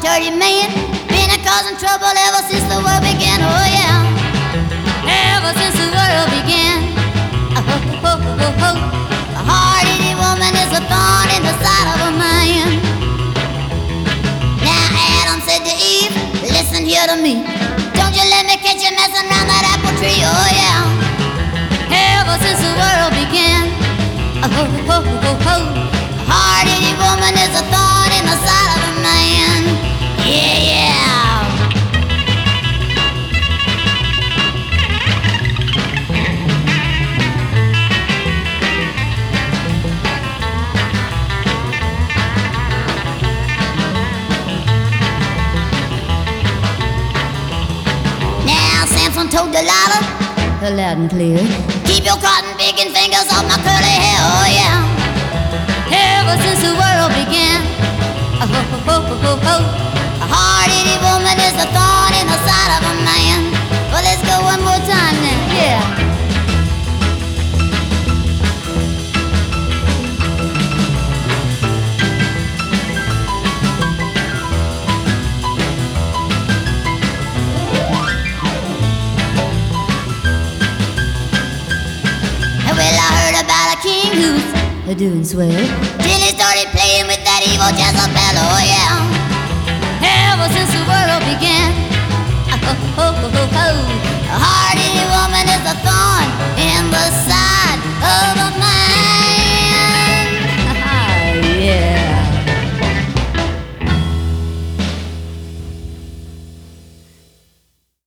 dirty man, been a causing trouble ever since the world began. Oh yeah, ever since the world began. A hard-headed woman is a thorn in the side of a man. Now Adam said to Eve, listen here to me. Don't you let me catch you messing around that apple tree. Oh yeah, ever since the world began. A hard-headed woman is a thorn in the side of a man. Yeah, yeah. Now Samson told Delilah, loud and clear, keep your cotton picking fingers off my curly hair. Oh yeah, ever since the world began. A hard-headed woman is a thorn in the side of a man. Well, let's go one more time then. Yeah. Well, I heard about a king who's doing swell till he started playing with that evil Jezebel. Oh yeah, ever since the world began.